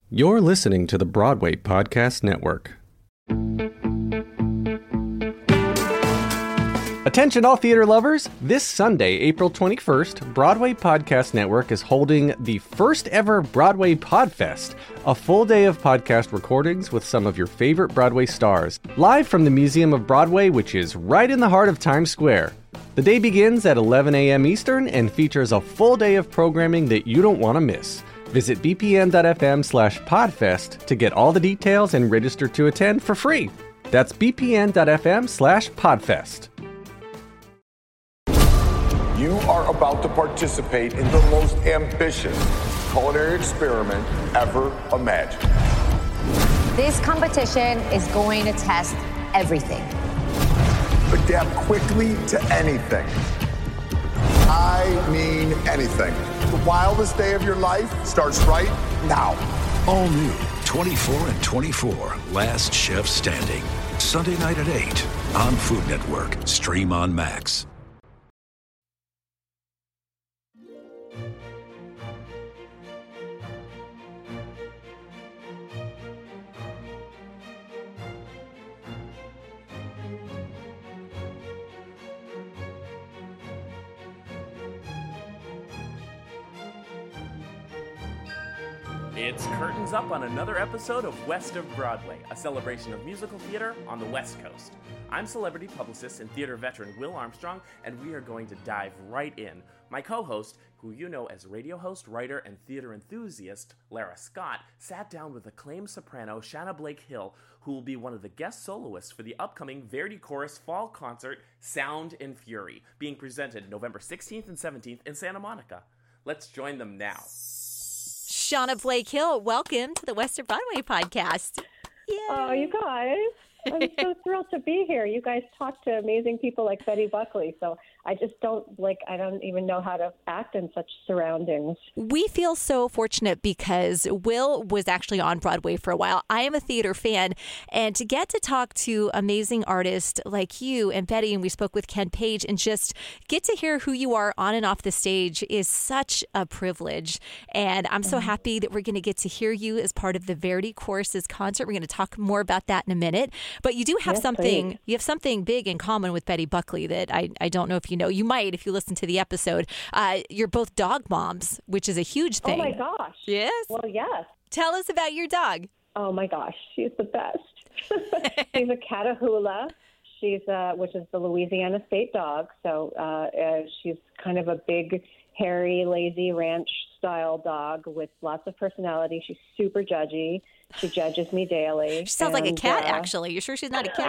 You're listening to the Broadway Podcast Network. Attention all theater lovers! This Sunday, April 21st, Broadway Podcast Network is holding the first ever Broadway Podfest, a full day of podcast recordings with some of your favorite Broadway stars, live from the Museum of Broadway, which is right in the heart of Times Square. The day begins at 11 a.m. Eastern and features a full day of programming that you don't want to miss. Visit bpn.fm/podfest to get all the details and register to attend for free. That's bpn.fm/podfest. You are about to participate in the most ambitious culinary experiment ever imagined. This competition is going to test everything. Adapt quickly to anything. I mean anything. The wildest day of your life starts right now. All new 24 and 24, Last Chef Standing. Sunday night at 8 on Food Network. Stream on Max. It's curtains up on another episode of West of Broadway, a celebration of musical theater on the West Coast. I'm celebrity publicist and theater veteran Will Armstrong, and we are going to dive right in. My co-host, who you know as radio host, writer, and theater enthusiast, Lara Scott, sat down with acclaimed soprano Shanna Blake Hill, who will be one of the guest soloists for the upcoming Verdi Chorus Fall Concert, Sound and Fury, being presented November 16th and 17th in Santa Monica. Let's join them now. Shanna Blake Hill, welcome to the West of Broadway podcast. Yay. Oh, you guys. I'm so thrilled to be here. You guys talk to amazing people like Betty Buckley, so I don't even know how to act in such surroundings. We feel so fortunate because Will was actually on Broadway for a while. I am a theater fan, and to get to talk to amazing artists like you and Betty, and we spoke with Ken Page, and just get to hear who you are on and off the stage is such a privilege. And I'm so happy that we're going to get to hear you as part of the Verdi Choruses concert. We're going to talk more about that in a minute. But you do have something big in common with Betty Buckley that I don't know if you know. You might if you listen to the episode. You're both dog moms, which is a huge thing. Oh, my gosh. Yes? Well, yes. Tell us about your dog. Oh, my gosh. She's the best. She's a Catahoula. She's which is the Louisiana state dog. So she's kind of a big, hairy, lazy ranch-style dog with lots of personality. She's super judgy. She judges me daily. She sounds like a cat, actually. You're sure she's not a cat?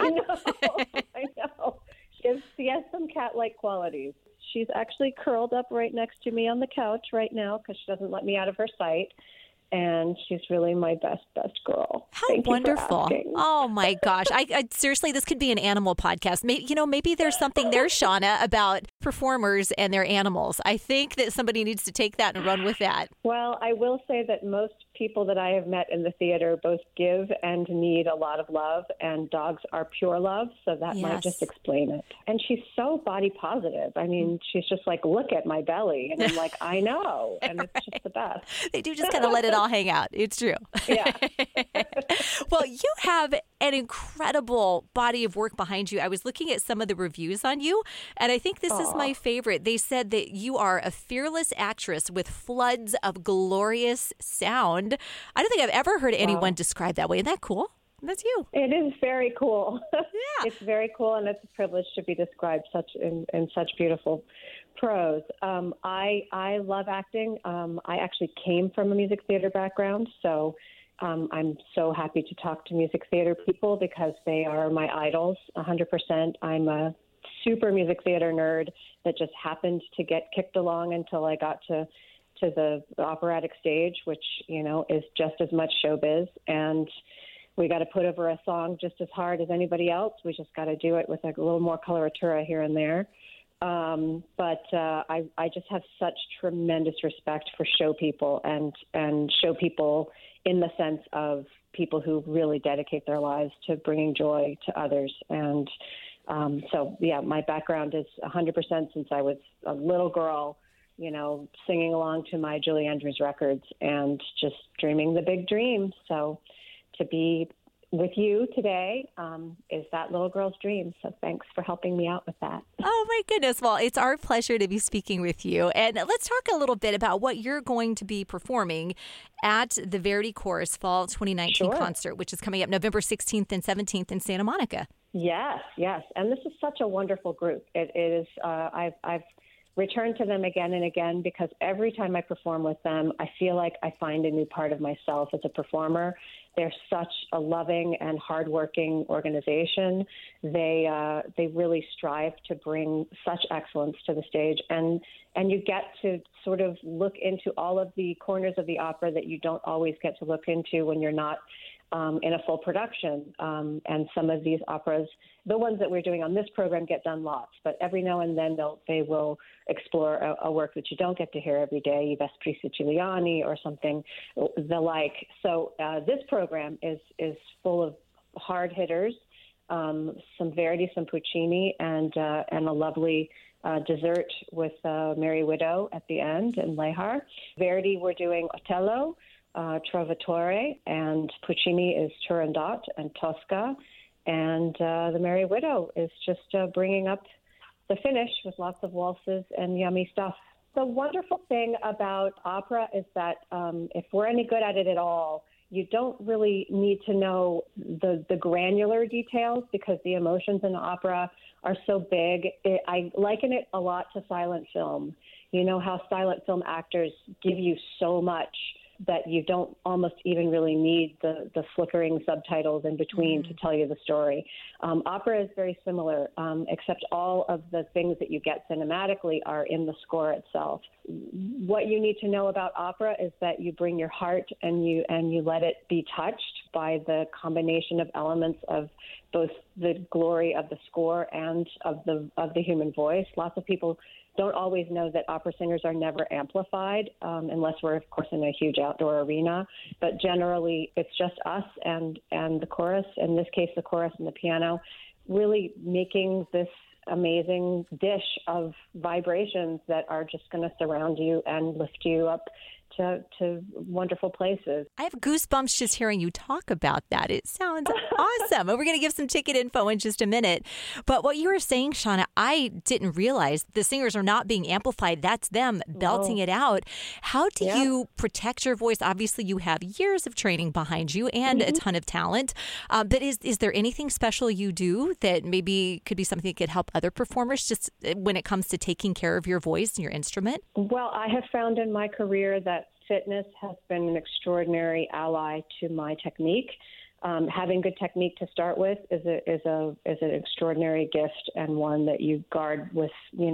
I know. She has some cat-like qualities. She's actually curled up right next to me on the couch right now because she doesn't let me out of her sight. And she's really my best girl. How Thank wonderful. You for asking. Oh, my gosh. I seriously, this could be an animal podcast. Maybe there's something there, Shanna, about performers and their animals. I think that somebody needs to take that and run with that. Well, I will say that most people that I have met in the theater both give and need a lot of love, and dogs are pure love, so that might just explain it. And she's so body positive. I mean, she's just like, look at my belly. And I'm like, I know. And it's just the best. They do just kind of let it all hang out. It's true. Yeah. Well, you have an incredible body of work behind you. I was looking at some of the reviews on you, and I think this is my favorite. They said that you are a fearless actress with floods of glorious sound. I don't think I've ever heard anyone describe that way. Isn't that cool? That's you. It is very cool. Yeah. It's very cool, and it's a privilege to be described in such beautiful prose. I love acting. I actually came from a music theater background, so I'm so happy to talk to music theater people because they are my idols, 100%. I'm a super music theater nerd that just happened to get kicked along until I got to the operatic stage, which, is just as much showbiz. And we got to put over a song just as hard as anybody else. We just got to do it with a little more coloratura here and there. But I just have such tremendous respect for show people and show people in the sense of people who really dedicate their lives to bringing joy to others. And my background is 100% since I was a little girl. singing along to my Julie Andrews records and just dreaming the big dream. So to be with you today is that little girl's dream. So thanks for helping me out with that. Oh, my goodness. Well, it's our pleasure to be speaking with you. And let's talk a little bit about what you're going to be performing at the Verity Chorus Fall 2019 concert, which is coming up November 16th and 17th in Santa Monica. Yes. And this is such a wonderful group. It is. I've returned to them again and again because every time I perform with them, I feel like I find a new part of myself as a performer. They're such a loving and hardworking organization. They really strive to bring such excellence to the stage, and you get to sort of look into all of the corners of the opera that you don't always get to look into when you're not in a full production. And some of these operas, the ones that we're doing on this program, get done lots, but every now and then they will explore a work that you don't get to hear every day, I Vespri Siciliani or something the like. So this program is full of hard hitters, some Verdi, some Puccini, and a lovely dessert with Merry Widow at the end and Lehar. Verdi, we're doing Otello, Trovatore, and Puccini is Turandot and Tosca, and the Merry Widow is just bringing up the finish with lots of waltzes and yummy stuff. The wonderful thing about opera is that if we're any good at it at all, you don't really need to know the granular details because the emotions in opera are so big. I liken it a lot to silent film. You know how silent film actors give you so much that you don't almost even really need the flickering subtitles in between to tell you the story. Opera is very similar, except all of the things that you get cinematically are in the score itself. What you need to know about opera is that you bring your heart and you let it be touched by the combination of elements of both the glory of the score and of the human voice. Lots of people don't always know that opera singers are never amplified unless we're, of course, in a huge outdoor arena. But generally, it's just us and the chorus, in this case, the chorus and the piano, really making this amazing dish of vibrations that are just going to surround you and lift you up to wonderful places. I have goosebumps just hearing you talk about that. It sounds awesome. And we're going to give some ticket info in just a minute. But what you were saying, Shauna, I didn't realize the singers are not being amplified. That's them belting it out. How do you protect your voice? Obviously, you have years of training behind you and a ton of talent. But is there anything special you do that maybe could be something that could help other performers just when it comes to taking care of your voice and your instrument? Well, I have found in my career that fitness has been an extraordinary ally to my technique. Having good technique to start with is an extraordinary gift and one that you guard with,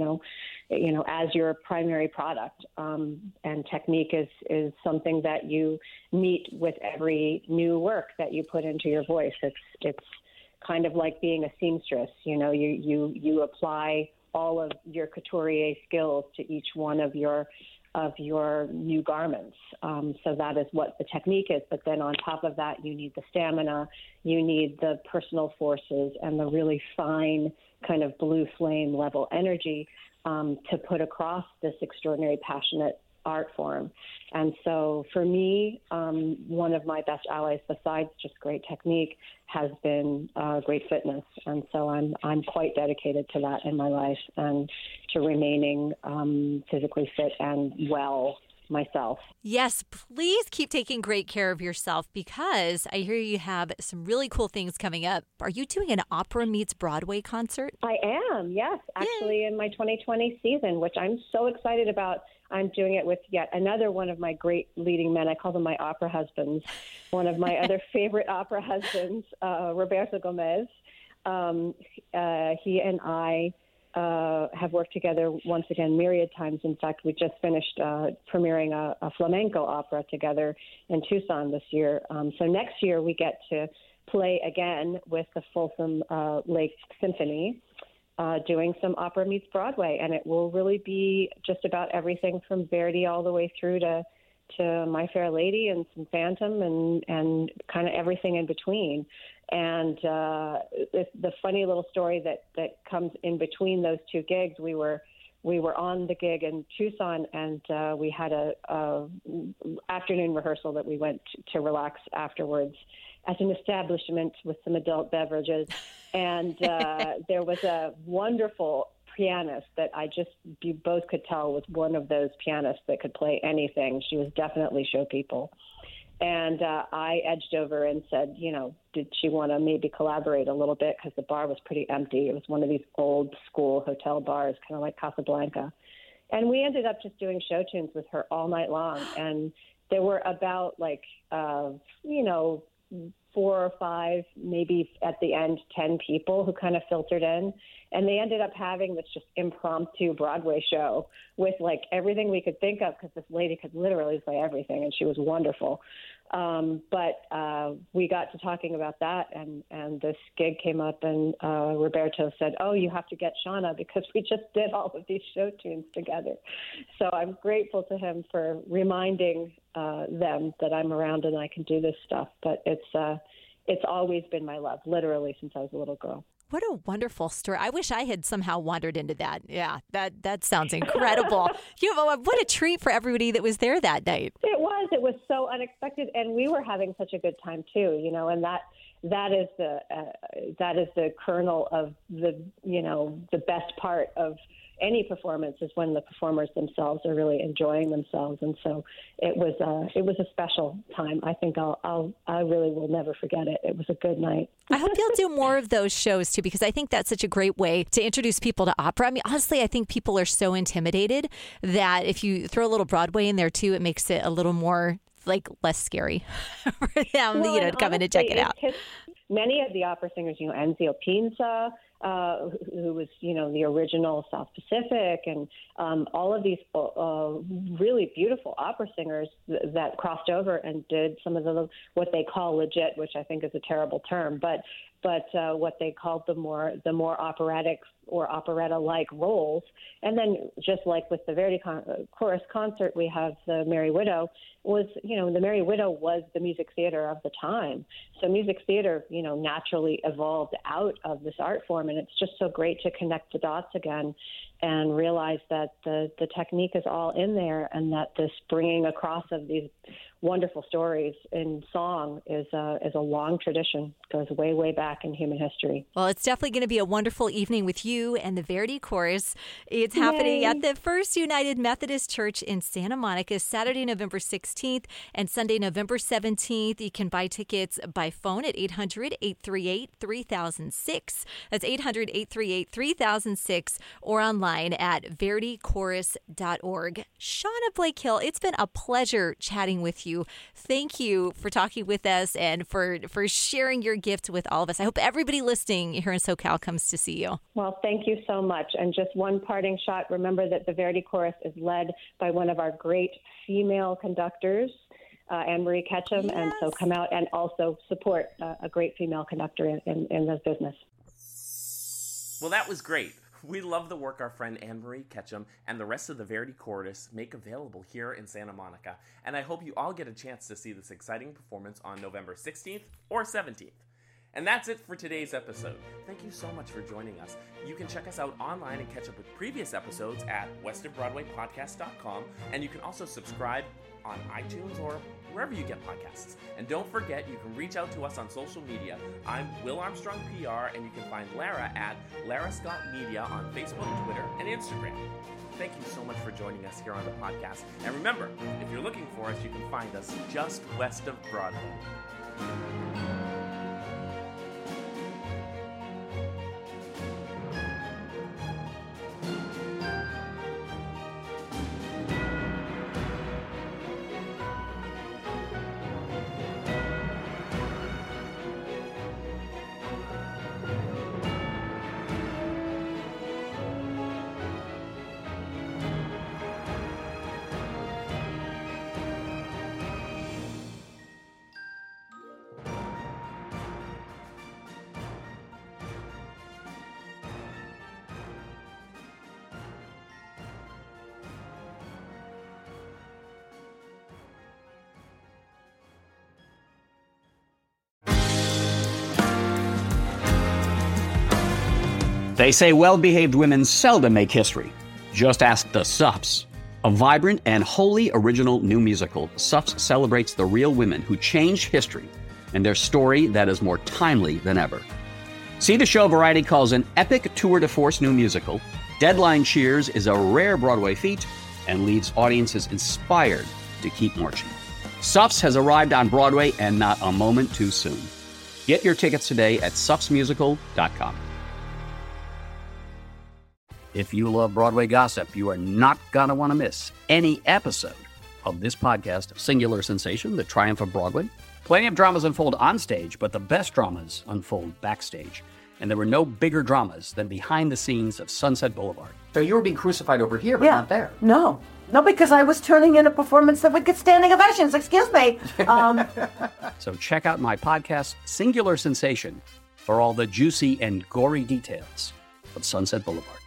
as your primary product. And technique is something that you meet with every new work that you put into your voice. It's kind of like being a seamstress. You apply all of your couturier skills to each one of your new garments. So that is what the technique is. But then on top of that, you need the stamina, you need the personal forces and the really fine kind of blue flame level energy to put across this extraordinary passionate art form. And so for me, one of my best allies besides just great technique has been great fitness. And so I'm quite dedicated to that in my life and to remaining physically fit and well myself. Yes, please keep taking great care of yourself because I hear you have some really cool things coming up. Are you doing an Opera Meets Broadway concert? I am, yes. Actually, in my 2020 season, which I'm so excited about. I'm doing it with yet another one of my great leading men. I call them my opera husbands. One of my other favorite opera husbands, Roberto Gomez. He and I have worked together once again myriad times. In fact, we just finished premiering a flamenco opera together in Tucson this year. So next year we get to play again with the Folsom Lake Symphony, doing some Opera Meets Broadway, and it will really be just about everything from Verdi all the way through to My Fair Lady and some Phantom and kind of everything in between. And the funny little story that comes in between those two gigs, we were we were on the gig in Tucson, and we had a afternoon rehearsal that we went to relax afterwards at an establishment with some adult beverages. And there was a wonderful pianist that you both could tell was one of those pianists that could play anything. She was definitely show people. And I edged over and said, did she want to maybe collaborate a little bit? Because the bar was pretty empty. It was one of these old school hotel bars, kind of like Casablanca. And we ended up just doing show tunes with her all night long. And there were about 4 or 5, maybe at the end, 10 people who kind of filtered in. And they ended up having this just impromptu Broadway show with everything we could think of, because this lady could literally play everything, and she was wonderful. But we got to talking about that, and this gig came up, and Roberto said, "Oh, you have to get Shauna, because we just did all of these show tunes together." So I'm grateful to him for reminding them that I'm around and I can do this stuff. But it's always been my love, literally since I was a little girl. What a wonderful story. I wish I had somehow wandered into that. Yeah, that sounds incredible. What a treat for everybody that was there that night. It was so unexpected, and we were having such a good time too, and that is the kernel of the best part of any performance, is when the performers themselves are really enjoying themselves. And so it was a special time. I think I really will never forget it. It was a good night. I hope you'll do more of those shows too, because I think that's such a great way to introduce people to opera. I mean, honestly, I think people are so intimidated that if you throw a little Broadway in there too, it makes it a little more less scary for them, to come in and check it out. Many of the opera singers, Enzio Pinza, who was, the original South Pacific, and all of these really beautiful opera singers that crossed over and did some of what they call legit, which I think is a terrible term, but what they called the more operatic or operetta-like roles. And then just like with the Verdi Chorus concert, we have the Merry Widow. The Merry Widow was the music theater of the time. So music theater, naturally evolved out of this art form. And it's just so great to connect the dots again and realize that the technique is all in there, and that this bringing across of these wonderful stories in song is a long tradition, goes way, way back in human history. Well, it's definitely going to be a wonderful evening with you and the Verdi Chorus. It's happening at the First United Methodist Church in Santa Monica, Saturday, November 16th and Sunday, November 17th. You can buy tickets by phone at 800-838-3006. That's 800-838-3006, or online at verdichorus.org. Shauna Blake Hill, it's been a pleasure chatting with you. Thank you for talking with us and for sharing your gift with all of us. I hope everybody listening here in SoCal comes to see you. Well, thank you so much. And just one parting shot. Remember that the Verdi Chorus is led by one of our great female conductors, Anne-Marie Ketchum. Yes. And so come out and also support a great female conductor in this business. Well, that was great. We love the work our friend Anne-Marie Ketchum and the rest of the Verdi Chorus make available here in Santa Monica, and I hope you all get a chance to see this exciting performance on November 16th or 17th. And that's it for today's episode. Thank you so much for joining us. You can check us out online and catch up with previous episodes at westofbroadwaypodcast.com, and you can also subscribe on iTunes or wherever you get podcasts. And don't forget, you can reach out to us on social media. I'm Will Armstrong PR, and you can find Lara at Lara Scott Media on Facebook, Twitter, and Instagram. Thank you so much for joining us here on the podcast. And remember, if you're looking for us, you can find us just west of Broadway. They say well-behaved women seldom make history. Just ask the Suffs. A vibrant and wholly original new musical, Suffs celebrates the real women who changed history and their story that is more timely than ever. See the show Variety calls an epic tour de force new musical. Deadline cheers is a rare Broadway feat and leaves audiences inspired to keep marching. Suffs has arrived on Broadway and not a moment too soon. Get your tickets today at suffsmusical.com. If you love Broadway gossip, you are not going to want to miss any episode of this podcast, Singular Sensation, The Triumph of Broadway. Plenty of dramas unfold on stage, but the best dramas unfold backstage. And there were no bigger dramas than behind the scenes of Sunset Boulevard. So you were being crucified over here, but not there. No, because I was turning in a performance that would get standing ovations. Excuse me. So check out my podcast, Singular Sensation, for all the juicy and gory details of Sunset Boulevard.